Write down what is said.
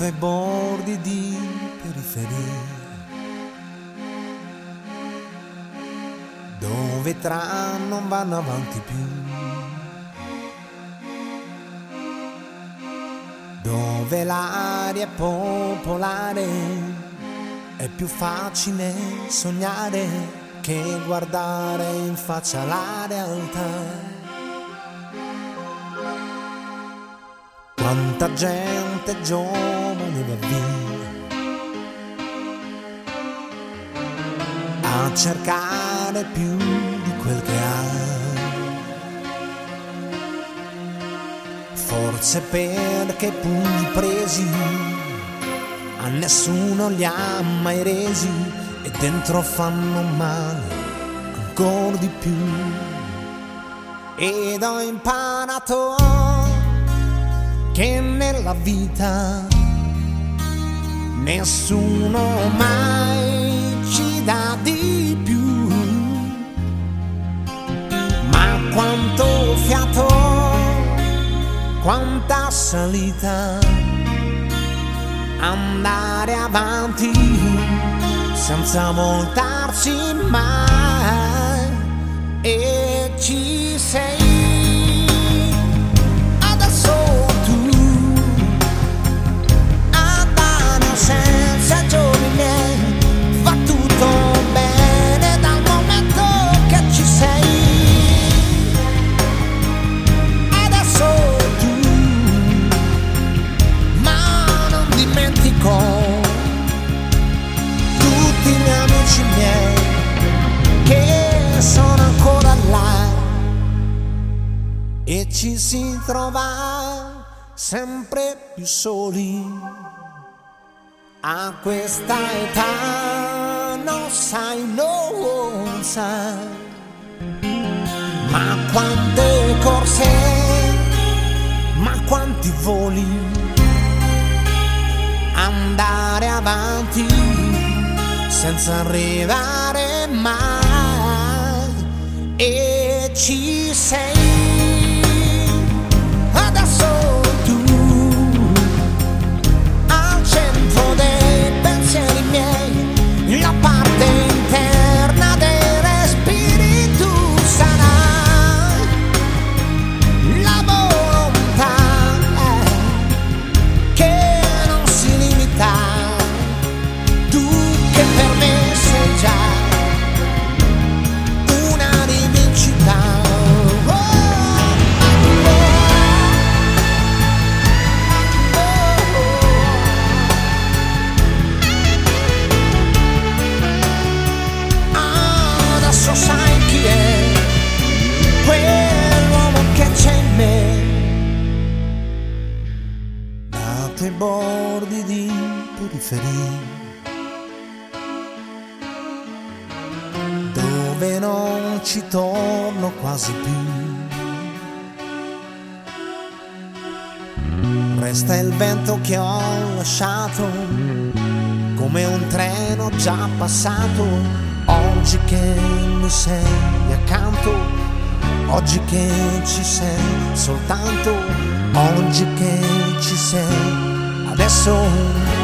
nato ai bordi di periferia, dove i tram non vanno avanti più, dove l'aria è popolare, è più facile sognare che guardare in faccia la realtà. Quanta gente giovane va via a cercare più di quel che ha, forse perché i pugni presi a nessuno li ha mai resi e dentro fanno male ancora di più. Ed ho imparato che nella vita nessuno mai ci dà di più, ma quanto fiato, quanta salita, andare avanti senza voltarsi mai. E ci sei adesso tu a dare senza giorni miei, va tutto bene dal momento che ci sei. Adesso tu, ma non dimentico tutti gli amici miei che sono ancora là, e ci si trova sempre più soli a questa età, non sai, non sai, ma quante corse, ma quanti voli, andare avanti senza arrivare mai. E ci sei adesso tu al centro dei pensieri miei, la parte interna dei respiri tu sarai, la volontà che non si limita, tu che per me sei già una rivincita. Adesso sai chi è quell'uomo che c'è in me, nato ai bordi di periferia, dove non ci torno quasi più. Resta il vento che ho lasciato, come un treno già passato. Oggi che mi sei accanto, oggi che ci sei soltanto, oggi che ci sei adesso.